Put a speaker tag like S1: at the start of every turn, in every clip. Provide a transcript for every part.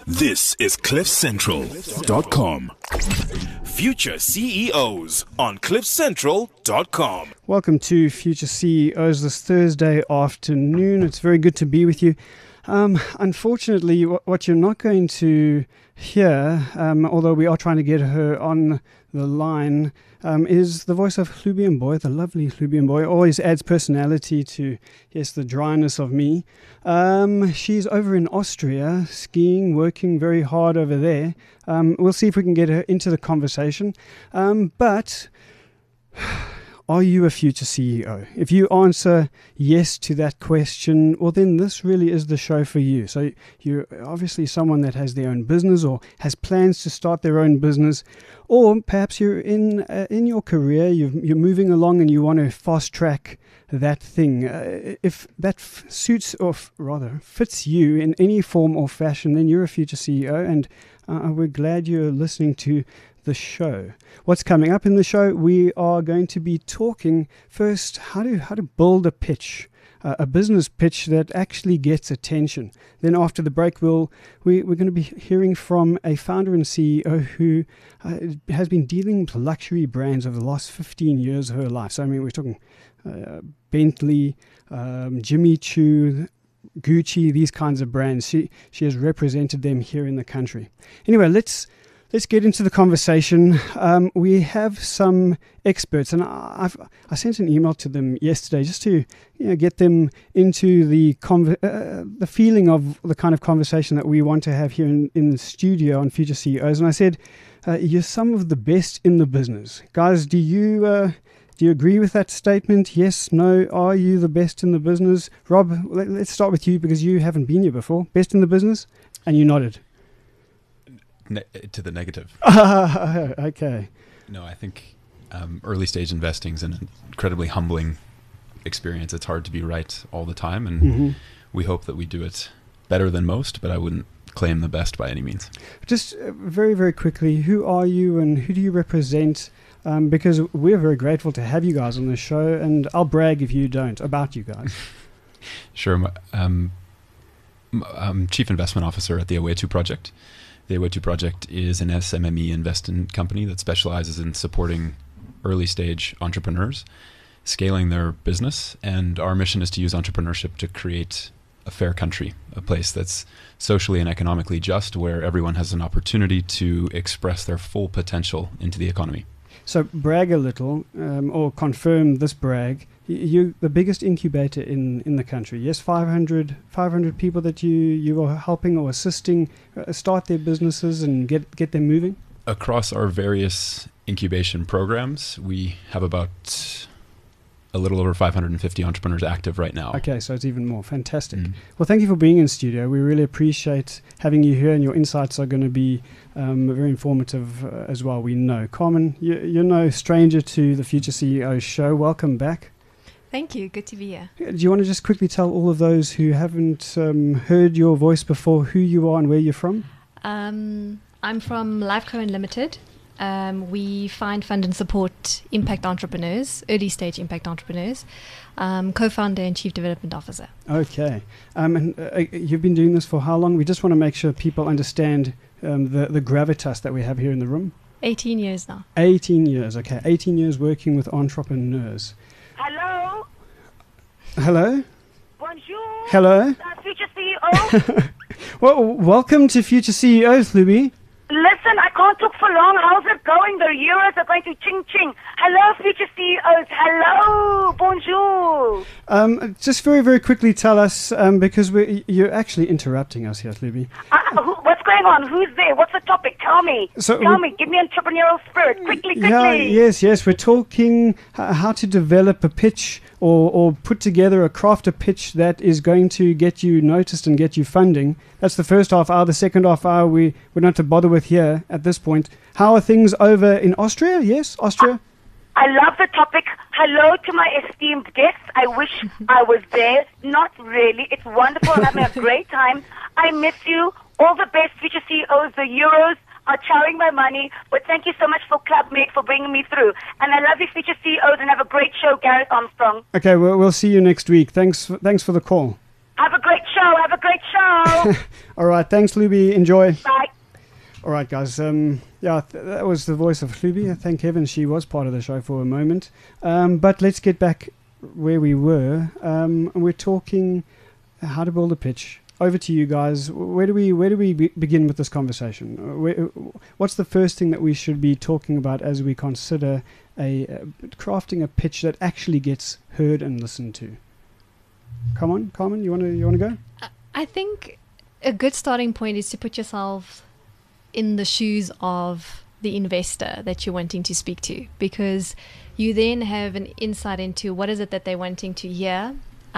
S1: This is CliffCentral.com. Future CEOs on CliffCentral.com.
S2: Welcome to Future CEOs this Thursday afternoon. It's very good to be with you. Unfortunately, what you're not going to hear, although we are trying to get her on the line, is the voice of Hlubi Mboy, the lovely Hlubi Mboy. Always adds personality to, yes, the dryness of me. She's over in Austria, skiing, working very hard over there. We'll see if we can get her into the conversation. But are you a future CEO? If you answer yes to that question, well, then this really is the show for you. So you're obviously someone that has their own business or has plans to start their own business, or perhaps you're in your career, you're moving along and you want to fast track that thing. If that suits or rather fits you in any form or fashion, then you're a future CEO, and we're glad you're listening to the show. What's coming up in the show? We are going to be talking first how to build a pitch, a business pitch that actually gets attention. Then after the break, we're going to be hearing from a founder and CEO who has been dealing with luxury brands over the last 15 years of her life. So I mean, we're talking Bentley, Jimmy Choo, Gucci, these kinds of brands. She has represented them here in the country. Anyway, let's get into the conversation. We have some experts, and I sent an email to them yesterday just to get them into the feeling of the kind of conversation that we want to have here in the studio on Future CEOs. And I said, you're some of the best in the business. Guys, do you agree with that statement? Yes, no? Are you the best in the business? Rob, let's start with you because you haven't been here before. Best in the business? And you nodded.
S3: To the negative.
S2: Okay.
S3: No, I think early stage investing is an incredibly humbling experience. It's hard to be right all the time, and we hope that we do it better than most, but I wouldn't claim the best by any means. Just
S2: very, very quickly, who are you and who do you represent? Because we're very grateful to have you guys on the show, and I'll brag if you don't about you guys.
S3: Sure. I'm Chief Investment Officer at the Awetu Project. The Awetu Project is an SMME investment company that specializes in supporting early-stage entrepreneurs, scaling their business, and our mission is to use entrepreneurship to create a fair country, a place that's socially and economically just, where everyone has an opportunity to express their full potential into the economy.
S2: So brag a little, or confirm this brag. You're the biggest incubator in the country. Yes, 500 people that you are helping or assisting start their businesses and get them moving?
S3: Across our various incubation programs, we have about a little over 550 entrepreneurs active right now.
S2: Okay, so it's even more. Fantastic. Well, thank you for being in studio. We really appreciate having you here, and your insights are going to be very informative as well, we know. Carmen, you're no stranger to the Future CEO show. Welcome back.
S4: Thank you. Good to be here.
S2: Do you want to just quickly tell all of those who haven't heard your voice before who you are and where you're from?
S4: I'm from Lifeco Unlimited. We fund and support impact entrepreneurs, early stage impact entrepreneurs, co-founder and chief development officer.
S2: Okay. And you've been doing this for how long? We just want to make sure people understand the gravitas that we have here in the room.
S4: 18 years now.
S2: 18 years, okay. 18 years working with entrepreneurs.
S5: Hello?
S2: Hello?
S5: Bonjour.
S2: Hello?
S5: Future CEO.
S2: Well, welcome to Future CEOs, Hlubi.
S5: Listen, I can't talk for long. How's it going? The euros are going to ching. Hello, future CEOs. Hello. Bonjour.
S2: Just very, very quickly tell us, because you're actually interrupting us here, Hlubi.
S5: What's going on? Who's there? What's the topic? Tell me. Tell me. Give me entrepreneurial spirit. Quickly.
S2: Yeah, yes. We're talking how to develop a pitch or put together craft a pitch that is going to get you noticed and get you funding. That's the first half hour. The second half hour we're not to bother with here at this point. How are things over in Austria? Yes, Austria?
S5: I love the topic. Hello to my esteemed guests. I wish I was there. Not really. It's wonderful. I'm having a great time. I miss you. All the best, future CEOs. The euros are chowing my money. But thank you so much for Clubmate for bringing me through. And I love you, future CEOs, and have a great show, Gareth Armstrong.
S2: Okay, we'll see you next week. Thanks for the call.
S5: Have a great show. Have a great show.
S2: All right, thanks, Luby. Enjoy.
S5: Bye.
S2: All right, guys. That was the voice of Luby. Thank heaven she was part of the show for a moment. But let's get back where we were. We're talking how to build a pitch. Over to you guys. Where do we begin with this conversation? What's the first thing that we should be talking about as we consider crafting a pitch that actually gets heard and listened to? Come on, Carmen, you want to go?
S4: I think a good starting point is to put yourself in the shoes of the investor that you're wanting to speak to, because you then have an insight into what is it that they're wanting to hear.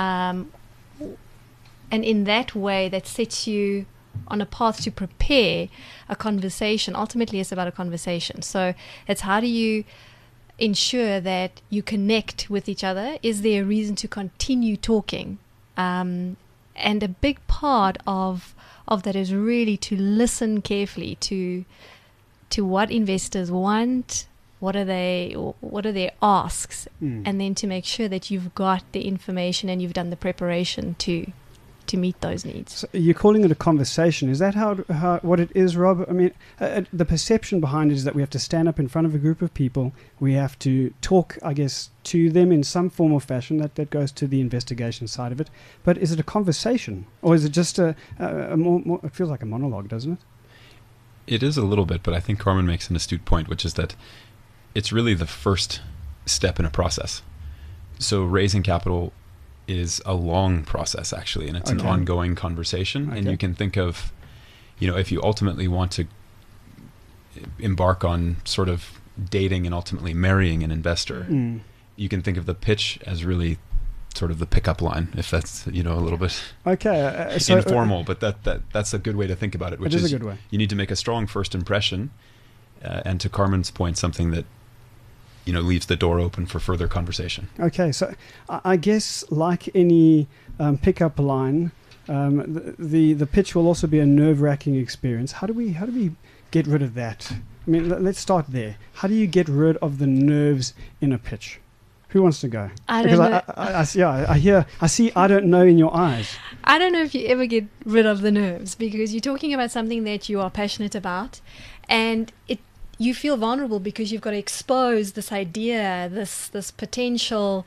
S4: And in that way, that sets you on a path to prepare a conversation. Ultimately, it's about a conversation. So it's how do you ensure that you connect with each other? Is there a reason to continue talking? And a big part of that is really to listen carefully to what investors want, what are their asks, and then to make sure that you've got the information and you've done the preparation to meet those needs.
S2: So you're calling it a conversation. Is that how what it is, Rob? I mean, the perception behind it is that we have to stand up in front of a group of people. We have to talk, I guess, to them in some form or fashion. That goes to the investigation side of it. But is it a conversation, or is it just a more? It feels like a monologue, doesn't it?
S3: It is a little bit, but I think Carmen makes an astute point, which is that it's really the first step in a process. So raising capital is a long process, actually, and it's an ongoing conversation. And you can think of, if you ultimately want to embark on sort of dating and ultimately marrying an investor, you can think of the pitch as really sort of the pickup line, if that's a little bit informal, but that's a good way to think about it. Which
S2: is a good way.
S3: You need to make a strong first impression, and to Carmen's point, something that leaves the door open for further conversation.
S2: Okay, so I guess like any pickup line, the pitch will also be a nerve-wracking experience. How do we get rid of that? I mean, let's start there. How do you get rid of the nerves in a pitch? Who wants to go?
S4: I don't know.
S2: I see I don't know in your eyes.
S4: I don't know if you ever get rid of the nerves, because you're talking about something that you are passionate about, and you feel vulnerable because you've got to expose this idea, this potential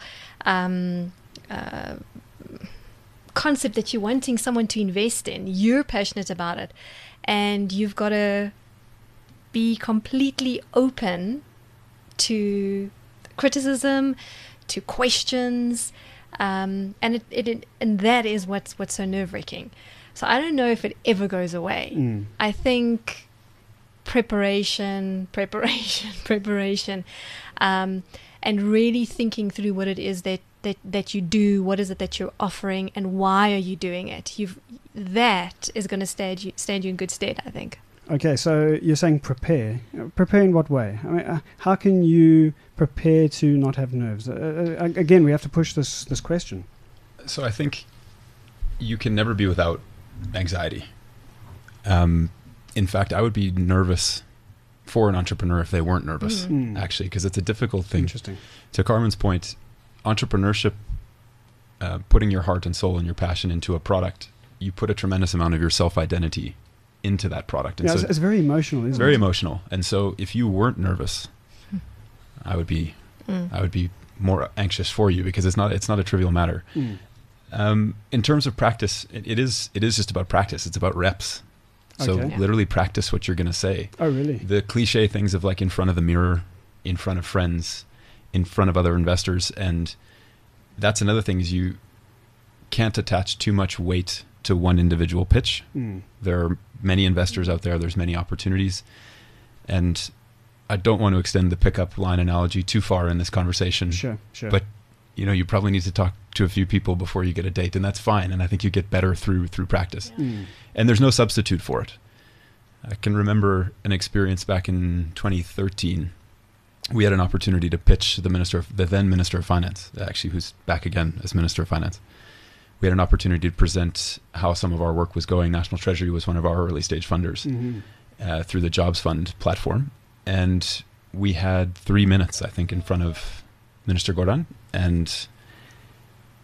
S4: concept that you're wanting someone to invest in. You're passionate about it, and you've got to be completely open to criticism, to questions, and that is what's so nerve-wracking. So I don't know if it ever goes away. I think preparation, and really thinking through what it is that you do, what is it that you're offering, and why are you doing it. That is going to stand you in good stead, I think.
S2: Okay, so you're saying prepare. Prepare in what way? I mean, how can you prepare to not have nerves? Again, we have to push this question.
S3: So I think you can never be without anxiety. In fact, I would be nervous for an entrepreneur if they weren't nervous, actually, because it's a difficult thing.
S2: Interesting.
S3: To Carmen's point, entrepreneurship, putting your heart and soul and your passion into a product, you put a tremendous amount of your self-identity into that product. And
S2: so it's very emotional, isn't it? Very
S3: emotional. And so if you weren't nervous, I would be more anxious for you, because it's not a trivial matter. In terms of practice, it is just about practice. It's about reps. So literally practice what you're going to say.
S2: Oh, really?
S3: The cliche things of like in front of the mirror, in front of friends, in front of other investors. And that's another thing, is you can't attach too much weight to one individual pitch. There are many investors out there. There's many opportunities. And I don't want to extend the pickup line analogy too far in this conversation.
S2: Sure.
S3: But you probably need to talk to a few people before you get a date, and that's fine. And I think you get better through practice. And there's no substitute for it. I can remember an experience back in 2013. We had an opportunity to pitch the then Minister of Finance, actually, who's back again as Minister of Finance. We had an opportunity to present how some of our work was going. National Treasury was one of our early stage funders through the Jobs Fund platform. And we had 3 minutes, I think, in front of Minister Gordhan. And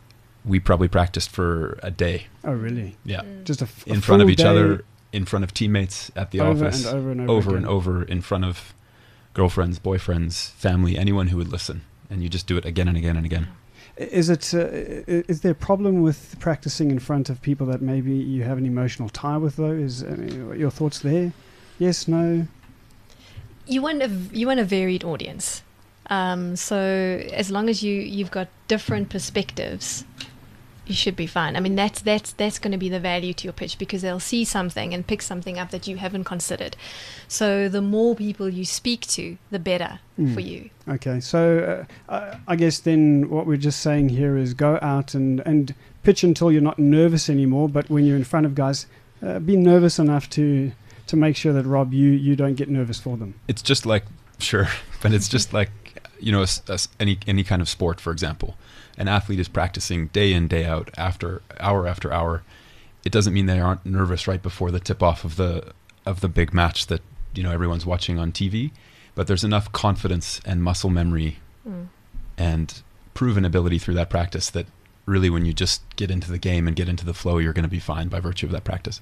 S3: we probably practiced for a day.
S2: Oh, really?
S3: Yeah.
S2: Just
S3: in front of each
S2: day,
S3: other, in front of teammates at the office,
S2: over and
S3: over,
S2: again.
S3: in front of girlfriends, boyfriends, family, anyone who would listen. And you just do it again and again and again.
S2: Is there a problem with practicing in front of people that maybe you have an emotional tie with, though? Your thoughts there? Yes, no?
S4: You want a varied audience. So as long as you've got different perspectives, you should be fine. I mean, that's going to be the value to your pitch, because they'll see something and pick something up that you haven't considered. So the more people you speak to, the better for you.
S2: Okay, so I guess then what we're just saying here is go out and pitch until you're not nervous anymore. But when you're in front of guys, be nervous enough to make sure that, Rob, you don't get nervous for them.
S3: It's just like, sure, but it's just like, any kind of sport, for example. An athlete is practicing day in, day out, after hour. It doesn't mean they aren't nervous right before the tip-off of the big match that everyone's watching on TV, but there's enough confidence and muscle memory and proven ability through that practice that really, when you just get into the game and get into the flow, you're going to be fine by virtue of that practice.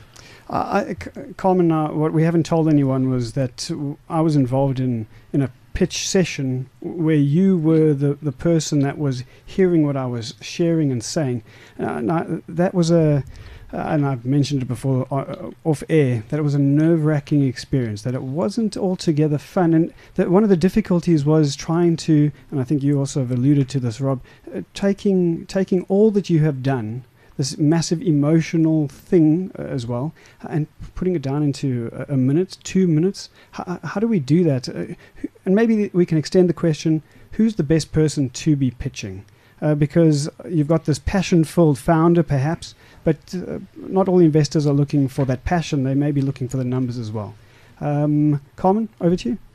S2: Carmen, what we haven't told anyone was that I was involved in a pitch session where you were the person that was hearing what I was sharing and saying. Now, that was and I've mentioned it before off air, that it was a nerve-wracking experience, that it wasn't altogether fun, and that one of the difficulties was trying to, and I think you also have alluded to this, Rob, taking all that you have done, this massive emotional thing as well, and putting it down into a minute, 2 minutes. How do we do that? And maybe we can extend the question, who's the best person to be pitching? Because you've got this passion-filled founder, perhaps, but not all investors are looking for that passion. They may be looking for the numbers as well. Carmen, over to you.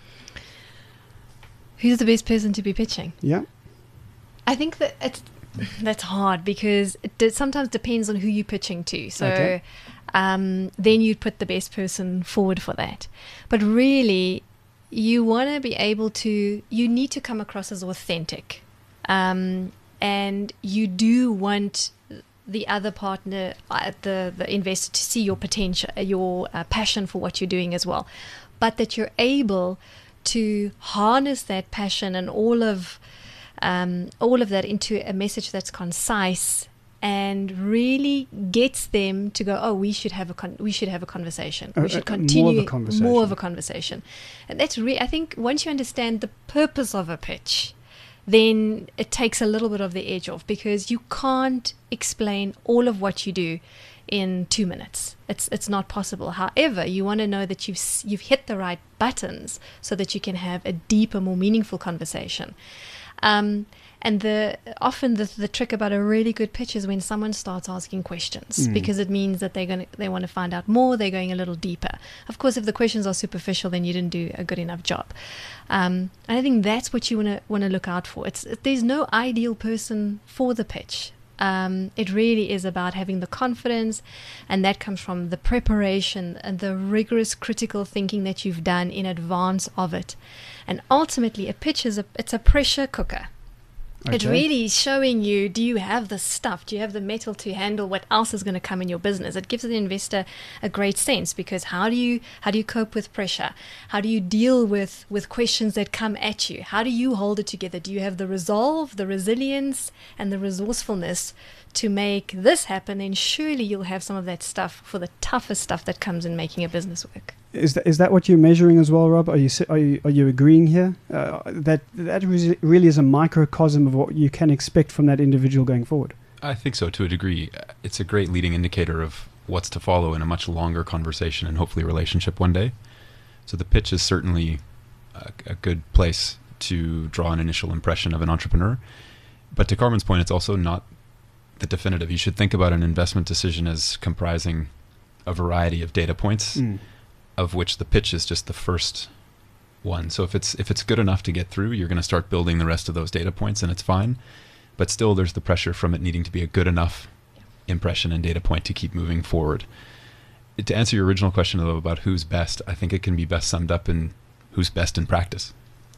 S4: Who's the best person to be pitching?
S2: Yeah.
S4: I think that that's hard, because it sometimes depends on who you're pitching to. So
S2: Okay.
S4: Then you'd put the best person forward for that. But really, you want to be able to, you need to come across as authentic. And you do want the other partner, the investor, to see your potential, your passion for what you're doing as well. But that you're able to harness that passion and all of that into a message that's concise and really gets them to go, oh, we should have a conversation. We should continue more of a conversation. And that's I think once you understand the purpose of a pitch, then it takes a little bit of the edge off, because you can't explain all of what you do in 2 minutes. It's not possible. However, you want to know that you've hit the right buttons so that you can have a deeper, more meaningful conversation. And often the trick about a really good pitch is when someone starts asking questions, because it means that they want to find out more. They're going a little deeper. Of course, if the questions are superficial, then you didn't do a good enough job. And I think that's what you want to look out for. There's no ideal person for the pitch. It really is about having the confidence, and that comes from the preparation and the rigorous critical thinking that you've done in advance of it. And ultimately, a pitch it's a pressure cooker.
S2: Okay.
S4: It really is showing you, do you have the stuff? Do you have the metal to handle what else is going to come in your business? It gives the investor a great sense, because how do you cope with pressure? How do you deal with questions that come at you? How do you hold it together? Do you have the resolve, the resilience, and the resourcefulness to make this happen? And surely you'll have some of that stuff for the toughest stuff that comes in making a business work.
S2: Is that what you're measuring as well, Rob? Are you agreeing here? That really is a microcosm of what you can expect from that individual going forward.
S3: I think so, to a degree. It's a great leading indicator of what's to follow in a much longer conversation and hopefully relationship one day. So the pitch is certainly a good place to draw an initial impression of an entrepreneur. But to Carmen's point, it's also not the definitive. You should think about an investment decision as comprising a variety of data points, of which the pitch is just the first one. So if it's good enough to get through, you're going to start building the rest of those data points, and it's fine. But still, there's the pressure from it needing to be a good enough impression and data point to keep moving forward. To answer your original question, though, about who's best, I think it can be best summed up in who's best in practice.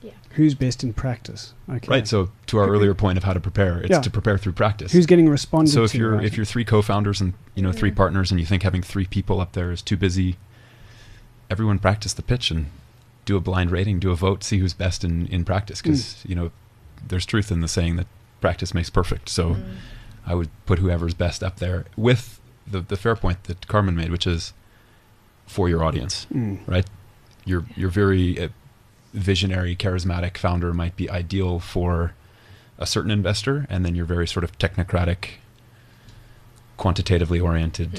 S2: Who's best in practice? Okay.
S3: Right. So to our earlier point of how to prepare, it's to prepare through practice.
S2: Who's getting responded to?
S3: So if you're three co-founders and three partners, and you think having three people up there is too busy, everyone practice the pitch and do a blind rating, do a vote, see who's best in practice, because there's truth in the saying that practice makes perfect. So I would put whoever's best up there with the fair point that Carmen made, which is for your audience, right? Your very visionary, charismatic founder might be ideal for a certain investor, and then your very sort of technocratic, quantitatively oriented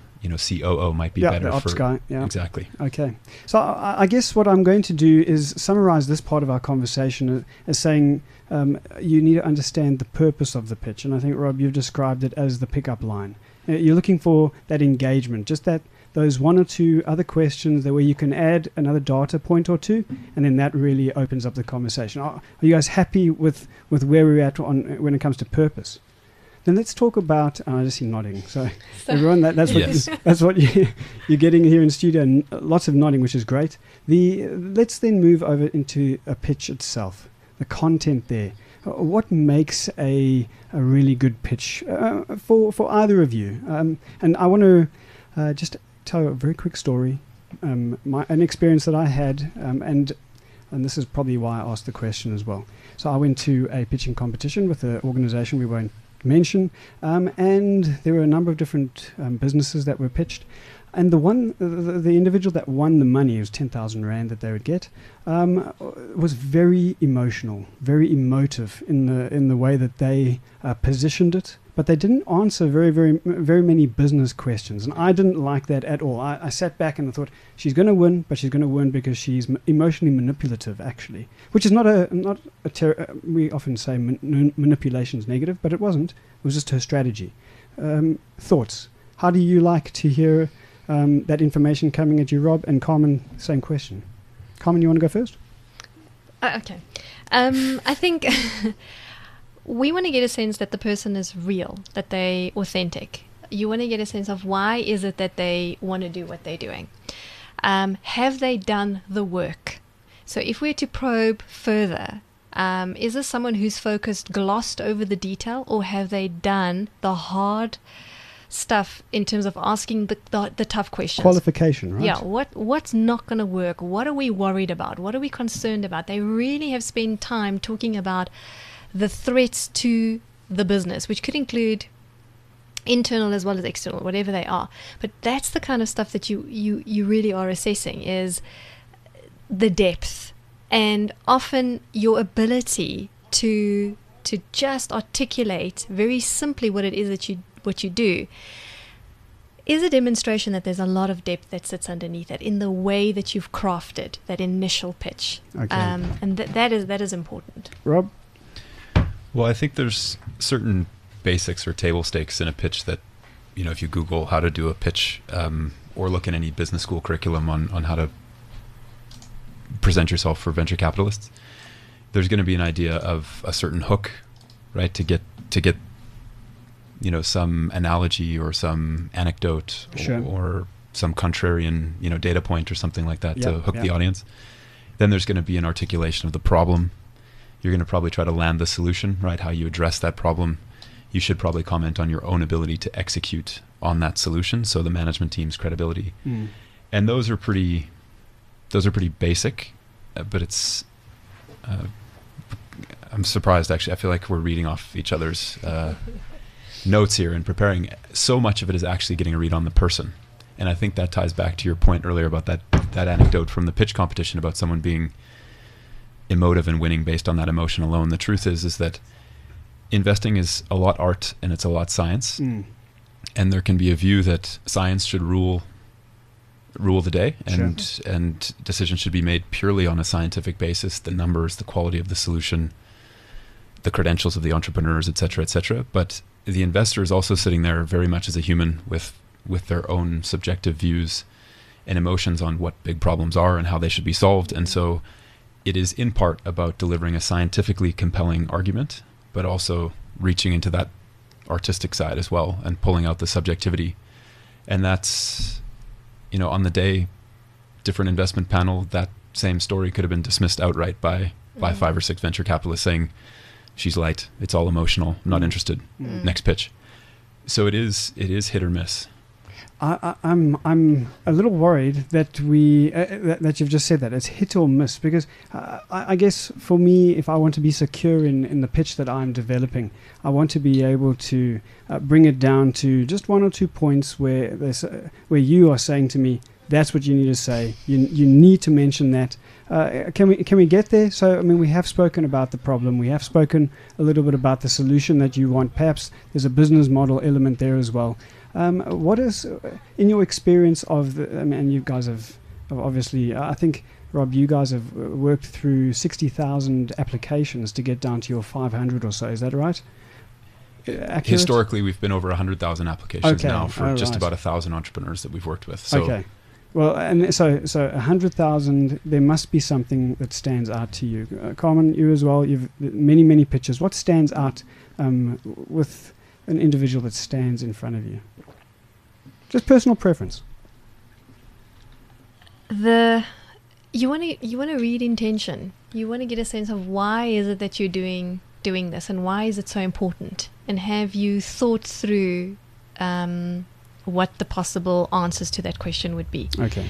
S3: COO might be better
S2: the ops
S3: for
S2: guy. Yeah,
S3: exactly.
S2: Okay, so I guess what I'm going to do is summarize this part of our conversation as saying you need to understand the purpose of the pitch, and I think, Rob, you've described it as the pickup line. You're looking for that engagement, just those one or two other questions where you can add another data point or two, and then that really opens up the conversation. Are you guys happy with where we're at when it comes to purpose? Then let's talk about. I just see nodding. So everyone, that's what
S3: Yes.
S2: that's what you're getting here in studio. Lots of nodding, which is great. Let's then move over into a pitch itself, the content there. What makes a really good pitch for either of you? And I want to just tell a very quick story, an experience that I had, and this is probably why I asked the question as well. So I went to a pitching competition with an organization we won't mention, and there were a number of different businesses that were pitched. And the individual that won the money, it was 10,000 Rand that they would get, was very emotional, very emotive in the way that they positioned it. But they didn't answer very, very, very many business questions, and I didn't like that at all. I sat back and I thought, she's going to win, but she's going to win because she's emotionally manipulative, actually, which is not we often say manipulation is negative, but it wasn't. It was just her strategy. Thoughts? How do you like to hear that information coming at you, Rob? And Carmen, same question. Carmen, you want to go first?
S4: Okay. I think we want to get a sense that the person is real, that they're authentic. You want to get a sense of why is it that they want to do what they're doing. Have they done the work? So if we're to probe further, is this someone who's glossed over the detail, or have they done the hard stuff in terms of asking the tough questions?
S2: Qualification, right?
S4: Yeah, what's not going to work? What are we worried about? What are we concerned about? They really have spent time talking about the threats to the business, which could include internal as well as external, whatever they are. But that's the kind of stuff that you really are assessing, is the depth and often your ability to just articulate very simply what it is that you do is a demonstration that there's a lot of depth that sits underneath it in the way that you've crafted that initial pitch.
S2: Okay.
S4: And that is important.
S2: Rob?
S3: Well, I think there's certain basics or table stakes in a pitch that, if you Google how to do a pitch, or look in any business school curriculum on how to present yourself for venture capitalists, there's going to be an idea of a certain hook, right? To get some analogy or some anecdote,
S2: Sure.
S3: or some contrarian, data point or something like that to hook the
S2: Yeah.
S3: audience. Then there's going to be an articulation of the problem. You're going to probably try to land the solution, right? How you address that problem. You should probably comment on your own ability to execute on that solution. So the management team's credibility. And those are pretty basic, but it's, I'm surprised actually. I feel like we're reading off each other's notes here and preparing. So much of it is actually getting a read on the person. And I think that ties back to your point earlier about that anecdote from the pitch competition about someone being emotive and winning based on that emotion alone. The truth is that investing is a lot art and it's a lot science. And there can be a view that science should rule the day, and
S2: Sure.
S3: and decisions should be made purely on a scientific basis, the numbers, the quality of the solution, the credentials of the entrepreneurs, et cetera, but the investor is also sitting there very much as a human with their own subjective views and emotions on what big problems are and how they should be solved. And so it is in part about delivering a scientifically compelling argument, but also reaching into that artistic side as well and pulling out the subjectivity. And that's, on the day, different investment panel, that same story could have been dismissed outright by by 5 or 6 venture capitalists saying, she's light, it's all emotional, I'm not interested, next pitch. So it is hit or miss.
S2: I'm a little worried that that you've just said that it's hit or miss, because I guess for me, if I want to be secure in the pitch that I'm developing, I want to be able to bring it down to just 1 or 2 points where you are saying to me, that's what you need to say. You need to mention that. Can we get there? So, I mean, we have spoken about the problem. We have spoken a little bit about the solution that you want. Perhaps there's a business model element there as well. What is, in your experience and you guys have obviously, I think, Rob, you guys have worked through 60,000 applications to get down to your 500 or so. Is that right? Accurate?
S3: Historically, we've been over 100,000 applications now for just about 1,000 entrepreneurs that we've worked with. So
S2: okay. Well, and so 100,000, there must be something that stands out to you. Carmen, you as well, you've many pitches. What stands out with an individual that stands in front of you? Just personal preference.
S4: You want to read intention. You want to get a sense of why is it that you're doing this, and why is it so important, and have you thought through what the possible answers to that question would be.
S2: Okay.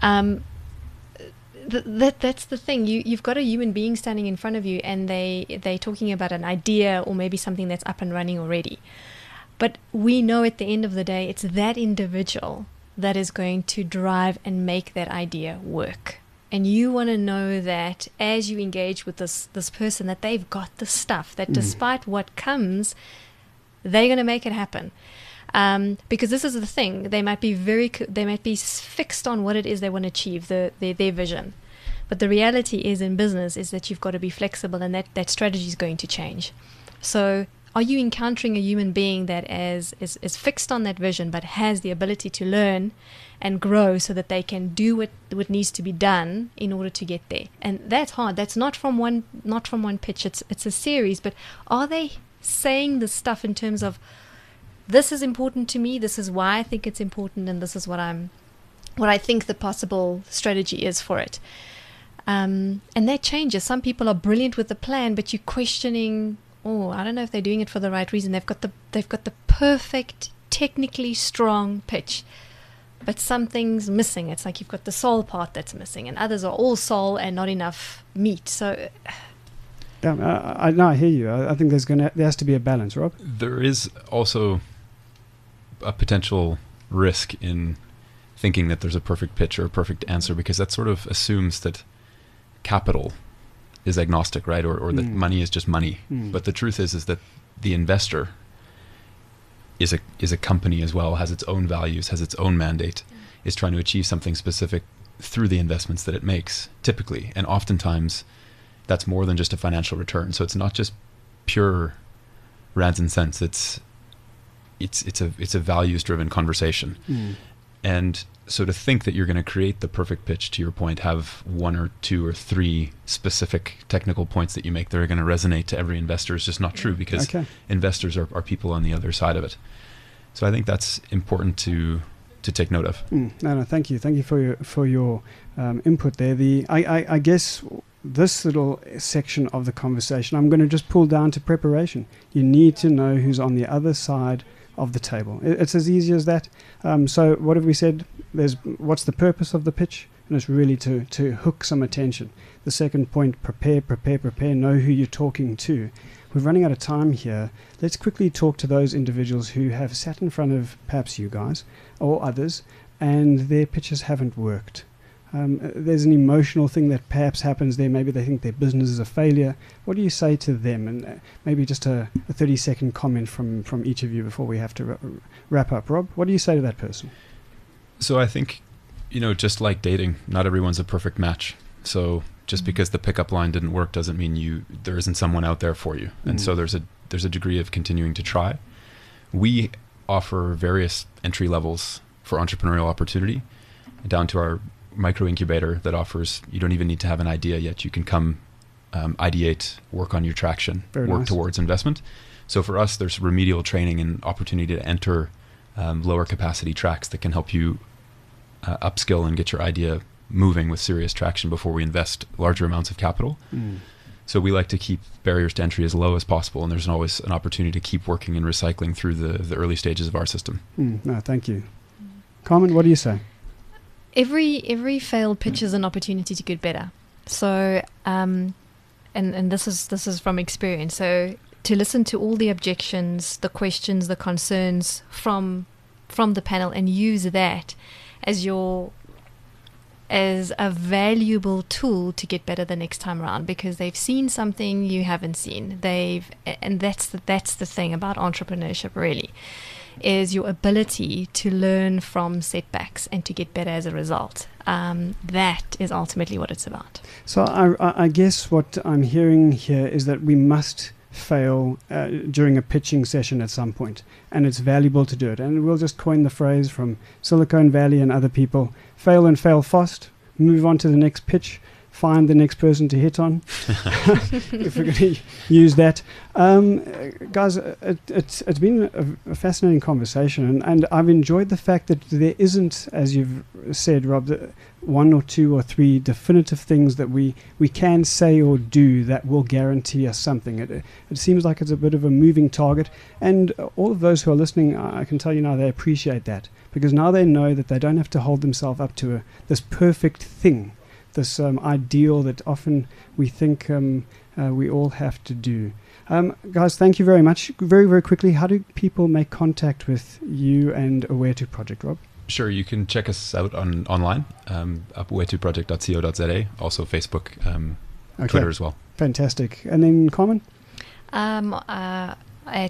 S4: That's the thing. You've got a human being standing in front of you, and they're talking about an idea or maybe something that's up and running already. But we know at the end of the day, it's that individual that is going to drive and make that idea work. And you want to know that as you engage with this person, that they've got the stuff, that despite what comes, they're going to make it happen. Because this is the thing, they might be fixed on what it is they want to achieve, their vision. But the reality is in business is that you've got to be flexible, and that strategy is going to change. So are you encountering a human being that is fixed on that vision, but has the ability to learn and grow so that they can do what needs to be done in order to get there? And that's hard. That's not from one pitch. It's a series. But are they saying the stuff in terms of, this is important to me, this is why I think it's important, and this is what I think the possible strategy is for it. And that changes. Some people are brilliant with the plan, but you're questioning, I don't know if they're doing it for the right reason. They've got the perfect, technically strong pitch, but something's missing. It's like you've got the soul part that's missing, and others are all soul and not enough meat. So
S2: I hear you. I think there has to be a balance, Rob.
S3: There is also a potential risk in thinking that there's a perfect pitch or a perfect answer, because that sort of assumes that capital is agnostic, right? Or that money is just money. But the truth is that the investor is a company as well, has its own values, has its own mandate, is trying to achieve something specific through the investments that it makes, typically. And oftentimes that's more than just a financial return. So it's not just pure rands and cents. It's a values-driven conversation. And so to think that you're going to create the perfect pitch, to your point, have 1 or 2 or 3 specific technical points that you make that are going to resonate to every investor is just not true, because investors are people on the other side of it. So I think that's important to take note of.
S2: No, thank you. Thank you for your input there. I guess this little section of the conversation, I'm going to just pull down to preparation. You need to know who's on the other side of the table. It's as easy as that. So what have we said? What's the purpose of the pitch? And it's really to hook some attention. The second point, prepare, know who you're talking to. We're running out of time here. Let's quickly talk to those individuals who have sat in front of perhaps you guys or others, and their pitches haven't worked. There's an emotional thing that perhaps happens there. Maybe they think their business is a failure. What do you say to them? And maybe just a 30-second comment from each of you before we have to wrap up. Rob, what do you say to that person?
S3: So I think, just like dating, not everyone's a perfect match. So just because the pickup line didn't work doesn't mean there isn't someone out there for you. And so there's a degree of continuing to try. We offer various entry levels for entrepreneurial opportunity, down to our micro incubator that offers, you don't even need to have an idea yet. You can come ideate, work on your traction, work towards investment. So for us, there's remedial training and opportunity to enter lower capacity tracks that can help you upskill and get your idea moving with serious traction before we invest larger amounts of capital. So we like to keep barriers to entry as low as possible, and there's always an opportunity to keep working and recycling through the early stages of our system.
S2: No, thank you. Carmen, what do you say?
S4: Every failed pitch is an opportunity to get better. So, and this is from experience. So to listen to all the objections, the questions, the concerns from the panel, and use that as a valuable tool to get better the next time around, because they've seen something you haven't seen. And that's the thing about entrepreneurship, really, is your ability to learn from setbacks and to get better as a result. That is ultimately what it's about.
S2: So I guess what I'm hearing here is that we must fail during a pitching session at some point, and it's valuable to do it. And we'll just coin the phrase from Silicon Valley and other people: fail and fail fast, move on to the next pitch, find the next person to hit on. If we're going to use that. Guys, it's been a fascinating conversation, and I've enjoyed the fact that there isn't, as you've said, Rob, one or two or three definitive things that we can say or do that will guarantee us something. It seems like it's a bit of a moving target, and all of those who are listening, I can tell you now, they appreciate that, because now they know that they don't have to hold themselves up to this perfect thing, this ideal that often we think we all have to do. Guys, thank you very much. Very, very quickly, how do people make contact with you and Aware2 Project, Rob?
S3: Sure, you can check us out online, up aware2project.co.za, also Facebook, Twitter as well.
S2: Fantastic. And then Carmen?
S4: At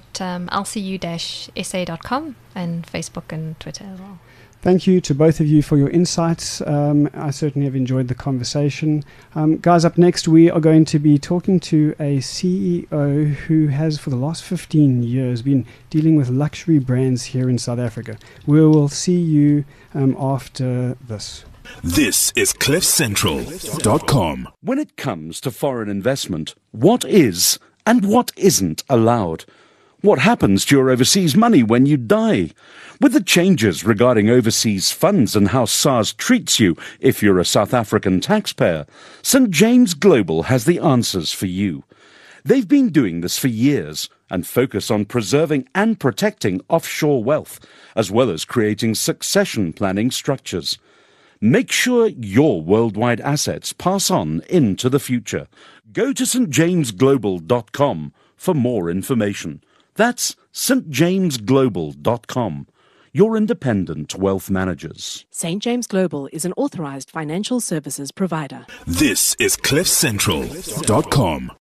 S4: lcu-sa.com and Facebook and Twitter as well.
S2: Thank you to both of you for your insights. I certainly have enjoyed the conversation. Guys, up next, we are going to be talking to a CEO who has, for the last 15 years, been dealing with luxury brands here in South Africa. We will see you after this.
S1: This is CliffCentral.com.
S6: When it comes to foreign investment, what is and what isn't allowed? What happens to your overseas money when you die? With the changes regarding overseas funds and how SARS treats you if you're a South African taxpayer, St. James Global has the answers for you. They've been doing this for years and focus on preserving and protecting offshore wealth, as well as creating succession planning structures. Make sure your worldwide assets pass on into the future. Go to stjamesglobal.com for more information. That's stjamesglobal.com. Your independent wealth managers.
S7: St. James Global is an authorized financial services provider.
S1: This is CliffCentral.com.